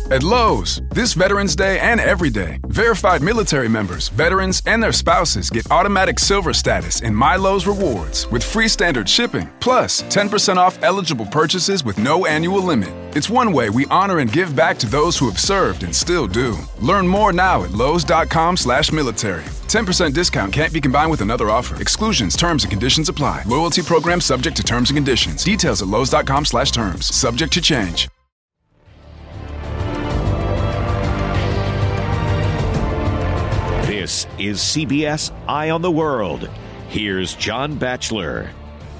At Lowe's, this Veterans Day and every day, verified military members, veterans, and their spouses get automatic silver status in My Lowe's Rewards with free standard shipping, plus 10% off eligible purchases with no annual limit. It's one way we honor and give back to those who have served and still do. Learn more now at lowes.com/military. 10% discount can't be combined with another offer. Exclusions, terms, and conditions apply. Loyalty program subject to terms and conditions. Details at lowes.com/terms. Subject to change. This is CBS Eye on the World. Here's John Batchelor.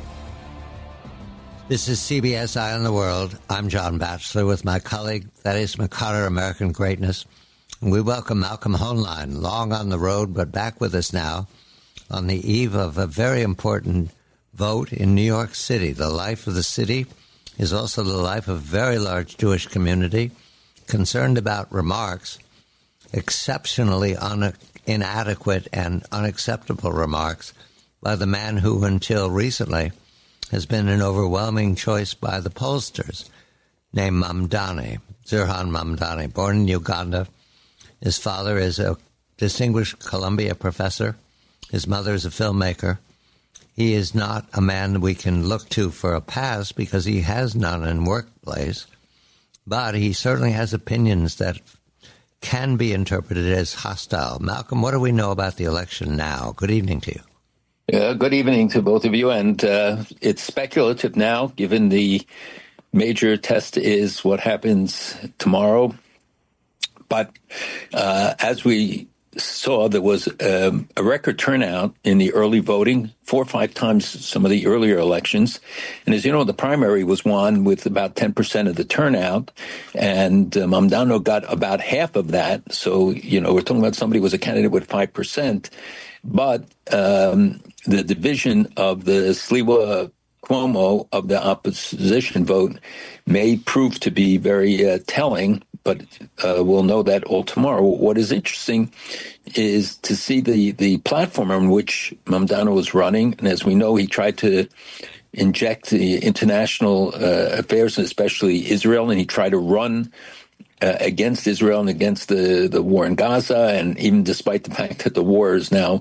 This is CBS Eye on the World. I'm John Batchelor with my colleague Thaddeus McCarter, American Greatness. And we welcome Malcolm Hoenlein, long on the road, but back with us now on the eve of a very important vote in New York City. The life of the city is also the life of a very large Jewish community concerned about remarks, exceptionally inadequate and unacceptable remarks by the man who until recently has been an overwhelming choice by the pollsters, named Mamdani, Zirhan Mamdani, born in Uganda. His father is a distinguished Columbia professor. His mother is a filmmaker. He is not a man we can look to for a pass because he has none in workplace, but he certainly has opinions that can be interpreted as hostile. Malcolm, what do we know about the election now? Good evening to you. Good evening to both of you. And it's speculative now, given the major test is what happens tomorrow. But as we saw, there was a record turnout in the early voting, 4 or 5 times some of the earlier elections. And as you know, the primary was won with about 10% of the turnout, and Mamdani got about half of that. So, you know, we're talking about somebody who was a candidate with 5%. But the division of the Sliwa Cuomo of the opposition vote may prove to be very telling, but we'll know that all tomorrow. What is interesting is to see the platform on which Mamdani was running. And as we know, he tried to inject the international affairs, and especially Israel, and he tried to run against Israel and against the war in Gaza. And even despite the fact that the war is now,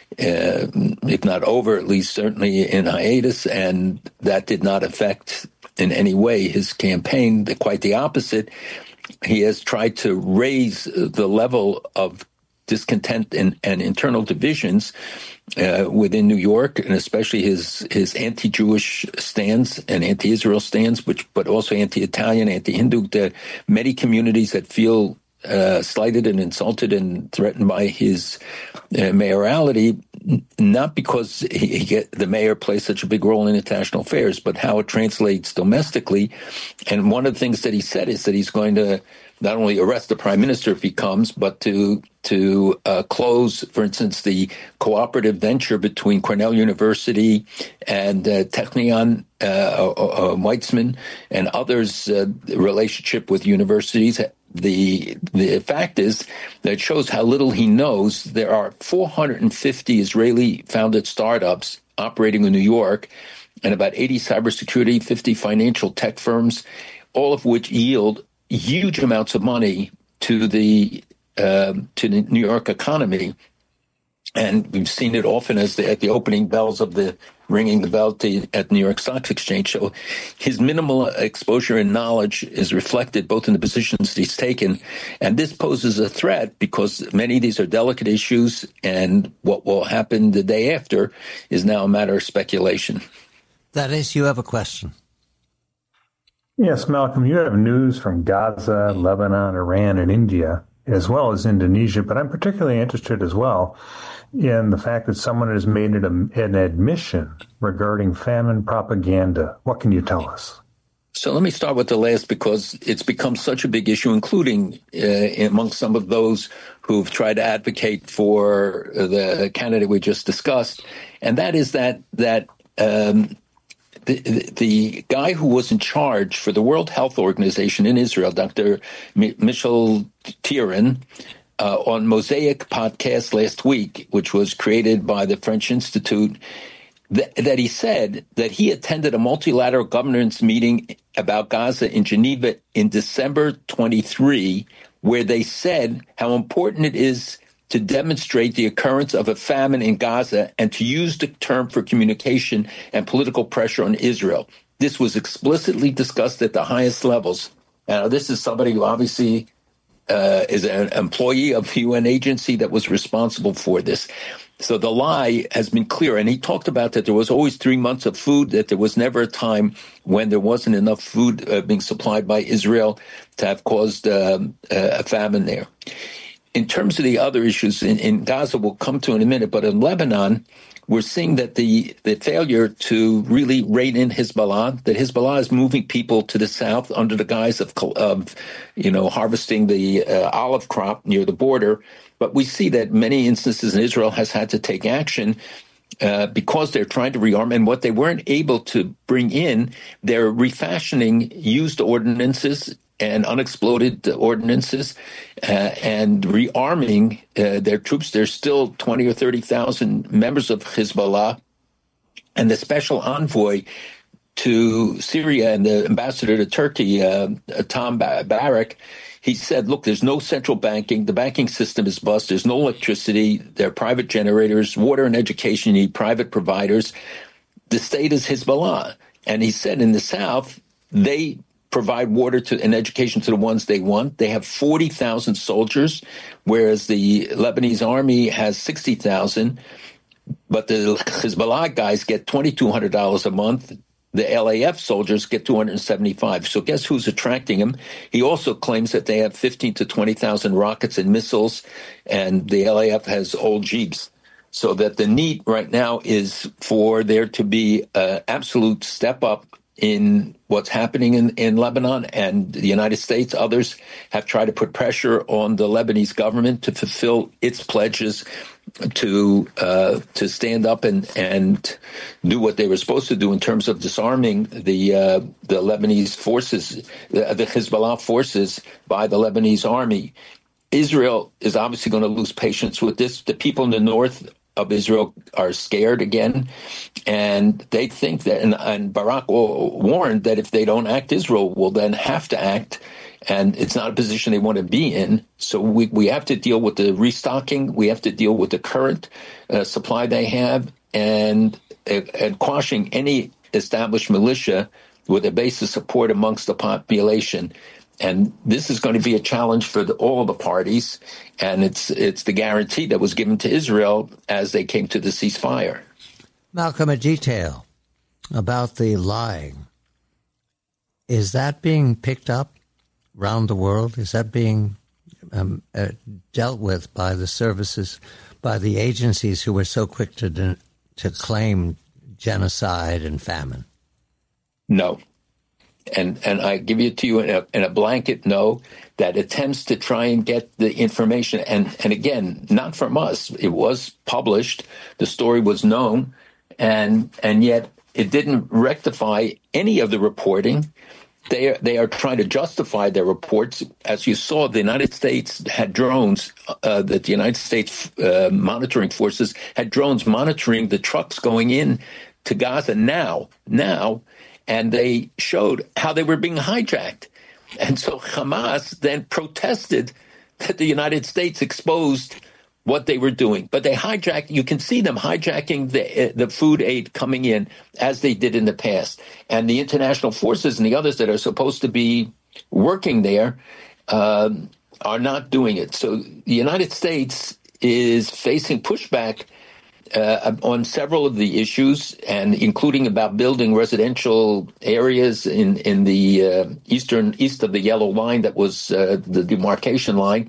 if not over, at least certainly in hiatus, and that did not affect in any way his campaign, quite the opposite. He has tried to raise the level of discontent and internal divisions within New York, and especially his anti-Jewish stance and anti-Israel stance, but also anti-Italian, anti-Hindu. There are many communities that feel slighted and insulted and threatened by his mayoralty, not because the mayor plays such a big role in international affairs, but how it translates domestically. And one of the things that he said is that he's going to not only arrest the prime minister if he comes, but to close, for instance, the cooperative venture between Cornell University and Technion, Weizmann, and others' relationship with universities. The fact is that it shows how little he knows. There are 450 Israeli-founded startups operating in New York, and about 80 cybersecurity, 50 financial tech firms, all of which yield huge amounts of money to the New York economy. And we've seen it often as at the opening bells of ringing the bell at New York Stock Exchange. So his minimal exposure and knowledge is reflected both in the positions that he's taken. And this poses a threat because many of these are delicate issues, and what will happen the day after is now a matter of speculation. That is, you have a question. Yes, Malcolm, you have news from Gaza, Lebanon, Iran, and India, as well as Indonesia, but I'm particularly interested as well in the fact that someone has made an admission regarding famine propaganda. What can you tell us? So let me start with the last, because it's become such a big issue, including amongst some of those who've tried to advocate for the candidate we just discussed, and that is that the guy who was in charge for the World Health Organization in Israel, Dr. Michel Tiran, on Mosaic podcast last week, which was created by the French Institute, that he said that he attended a multilateral governance meeting about Gaza in Geneva in December 23, where they said how important it is to demonstrate the occurrence of a famine in Gaza and to use the term for communication and political pressure on Israel. This was explicitly discussed at the highest levels. Now, this is somebody who obviously is an employee of the UN agency that was responsible for this. So the lie has been clear. And he talked about that there was always 3 months of food, that there was never a time when there wasn't enough food being supplied by Israel to have caused a famine there. In terms of the other issues in Gaza, we'll come to in a minute, but in Lebanon, we're seeing that the failure to really rein in Hezbollah, that Hezbollah is moving people to the south under the guise of harvesting the olive crop near the border. But we see that many instances in Israel has had to take action because they're trying to rearm. And what they weren't able to bring in, they're refashioning used ordinances and unexploded ordinances and rearming their troops. There's still 20 or 30,000 members of Hezbollah. And the special envoy to Syria and the ambassador to Turkey, Tom Barak, he said, look, there's no central banking. The banking system is bust. There's no electricity. There are private generators. Water and education need private providers. The state is Hezbollah. And he said in the south, they provide water and education to the ones they want. They have 40,000 soldiers, whereas the Lebanese army has 60,000. But the Hezbollah guys get $2,200 a month. The LAF soldiers get $275. So guess who's attracting them? He also claims that they have 15 to 20,000 rockets and missiles, and the LAF has old Jeeps. So that the need right now is for there to be an absolute step up in what's happening in Lebanon, and the United States, others have tried to put pressure on the Lebanese government to fulfill its pledges to stand up and do what they were supposed to do in terms of disarming the Lebanese forces, the Hezbollah forces by the Lebanese army. Israel is obviously going to lose patience with this. The people in the north of Israel are scared again, and they think that, and Barak warned that if they don't act, Israel will then have to act, and it's not a position they want to be in. So we have to deal with the restocking, we have to deal with the current supply they have, and quashing any established militia with a base of support amongst the population. And this is going to be a challenge for all the parties, and it's the guarantee that was given to Israel as they came to the ceasefire. Malcolm, a detail about the lying. Is that being picked up around the world? Is that being dealt with by the services, by the agencies who were so quick to claim genocide and famine? No. And I give it to you in a blanket no, that attempts to try and get the information, and again, not from us. It was published, the story was known, and yet it didn't rectify any of the reporting. They are trying to justify their reports. As you saw, the United States had drones, that the United States monitoring forces had drones monitoring the trucks going in to Gaza now, and they showed how they were being hijacked. And so Hamas then protested that the United States exposed what they were doing. But they hijacked, you can see them hijacking the food aid coming in as they did in the past. And the international forces and the others that are supposed to be working there are not doing it. So the United States is facing pushback on several of the issues, and including about building residential areas in the east of the yellow line that was the demarcation line.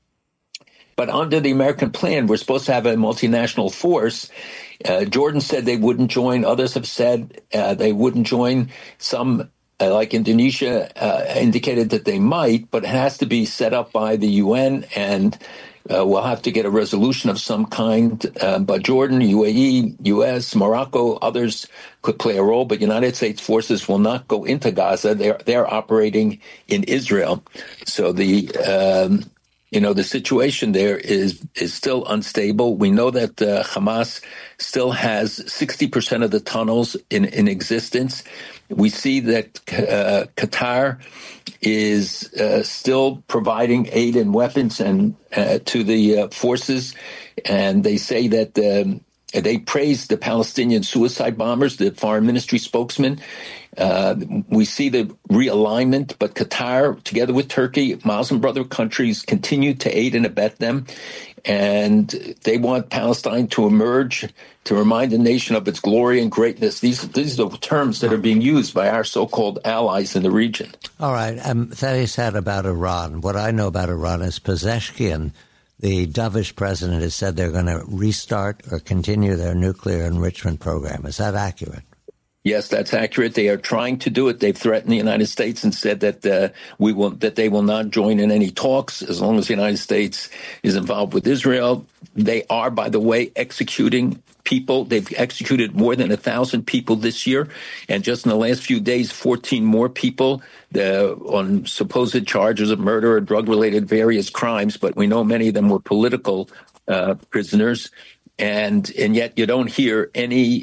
But under the American plan, we're supposed to have a multinational force. Jordan said they wouldn't join. Others have said they wouldn't join. Some, like Indonesia, indicated that they might, but it has to be set up by the UN, and we'll have to get a resolution of some kind. But Jordan, UAE, U.S., Morocco, others could play a role, but United States forces will not go into Gaza. They're operating in Israel. So the the situation there is still unstable. We know that Hamas still has 60% of the tunnels in existence. We see that Qatar is still providing aid and weapons and to the forces, and they say that they praise the Palestinian suicide bombers, the foreign ministry spokesman. We see the realignment, but Qatar, together with Turkey, Muslim brother countries, continue to aid and abet them. And they want Palestine to emerge, to remind the nation of its glory and greatness. These are the terms that are being used by our so-called allies in the region. All right. Thaddeus said about Iran. What I know about Iran is Pezeshkian, the dovish president, has said they're going to restart or continue their nuclear enrichment program. Is that accurate? Yes, that's accurate. They are trying to do it. They've threatened the United States and said that they will not join in any talks as long as the United States is involved with Israel. They are, by the way, executing people. They've executed more than 1,000 people this year, and just in the last few days, 14 more people on supposed charges of murder or drug-related various crimes. But we know many of them were political prisoners. And yet you don't hear any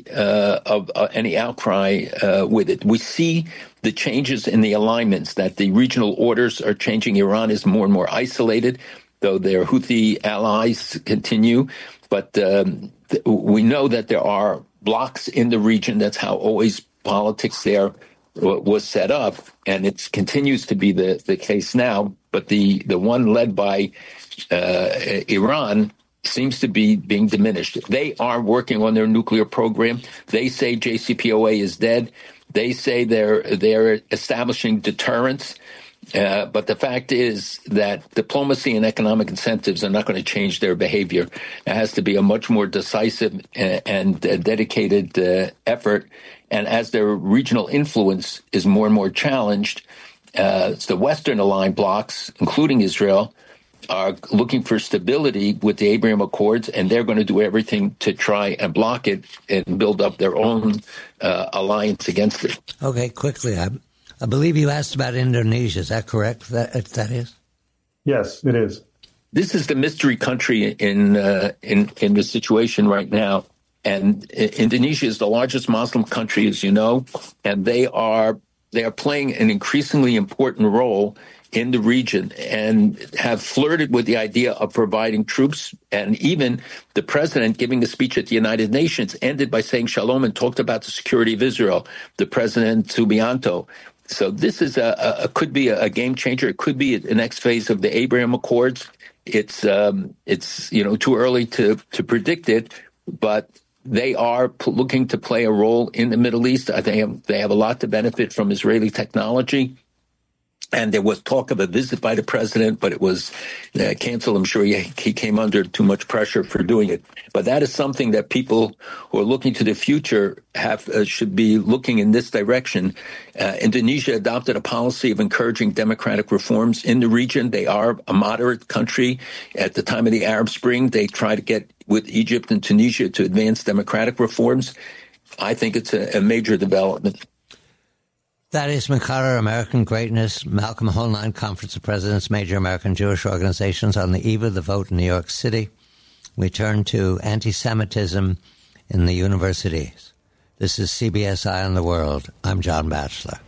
outcry with it. We see the changes in the alignments, that the regional orders are changing. Iran is more and more isolated, though their Houthi allies continue. But we know that there are blocks in the region. That's how always politics there was set up, and it continues to be the case now. But the one led by Iran seems to be being diminished. They are working on their nuclear program. They say JCPOA is dead. They say they're establishing deterrence. But the fact is that diplomacy and economic incentives are not going to change their behavior. It has to be a much more decisive and dedicated effort. And as their regional influence is more and more challenged, the Western aligned blocs, including Israel, are looking for stability with the Abraham Accords, and they're going to do everything to try and block it and build up their own alliance against it. Okay, quickly, I believe you asked about Indonesia. Is that correct? That is? Yes, it is. This is the mystery country in the situation right now. And Indonesia is the largest Muslim country, as you know, and they are playing an increasingly important role in the region and have flirted with the idea of providing troops. And even the president giving a speech at the United Nations ended by saying shalom and talked about the security of Israel, the president Subianto. So this is could be a game changer. It could be the next phase of the Abraham Accords. It's too early to predict it, but they are looking to play a role in the Middle East. They have a lot to benefit from Israeli technology. And there was talk of a visit by the president, but it was canceled. I'm sure he came under too much pressure for doing it. But that is something that people who are looking to the future should be looking in this direction. Indonesia adopted a policy of encouraging democratic reforms in the region. They are a moderate country. At the time of the Arab Spring, they tried to get with Egypt and Tunisia to advance democratic reforms. I think it's a major development. Thaddeus McCarter, American Greatness, Malcolm Hoenlein, Conference of Presidents, Major American Jewish Organizations on the eve of the vote in New York City. We turn to anti-Semitism in the universities. This is CBS Eye on the World. I'm John Batchelor.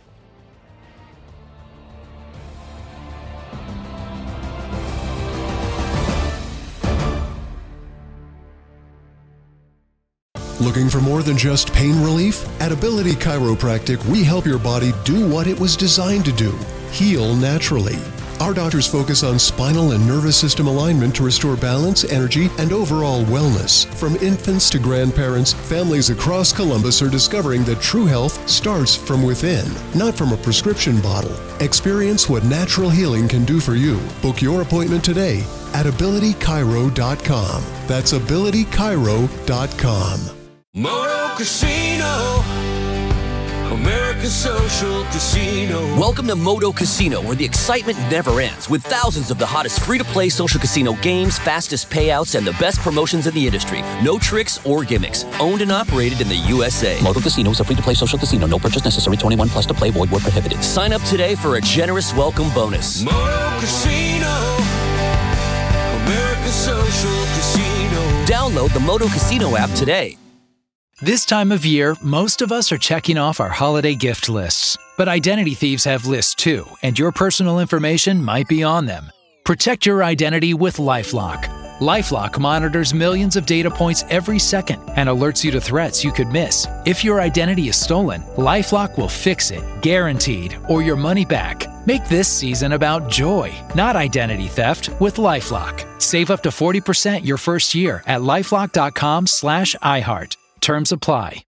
Looking for more than just pain relief? At Ability Chiropractic, we help your body do what it was designed to do, heal naturally. Our doctors focus on spinal and nervous system alignment to restore balance, energy, and overall wellness. From infants to grandparents, families across Columbus are discovering that true health starts from within, not from a prescription bottle. Experience what natural healing can do for you. Book your appointment today at abilitychiro.com. That's abilitychiro.com. Moto Casino, American Social Casino. Welcome to Moto Casino, where the excitement never ends, with thousands of the hottest free-to-play social casino games, fastest payouts, and the best promotions in the industry. No tricks or gimmicks. Owned and operated in the USA. Moto Casino is a free-to-play social casino. No purchase necessary. 21 plus to play. Void where prohibited. Sign up today for a generous welcome bonus. Moto Casino. American Social Casino. Download the Moto Casino app today. This time of year, most of us are checking off our holiday gift lists. But identity thieves have lists too, and your personal information might be on them. Protect your identity with LifeLock. LifeLock monitors millions of data points every second and alerts you to threats you could miss. If your identity is stolen, LifeLock will fix it, guaranteed, or your money back. Make this season about joy, not identity theft, with LifeLock. Save up to 40% your first year at LifeLock.com/iHeart. Terms apply.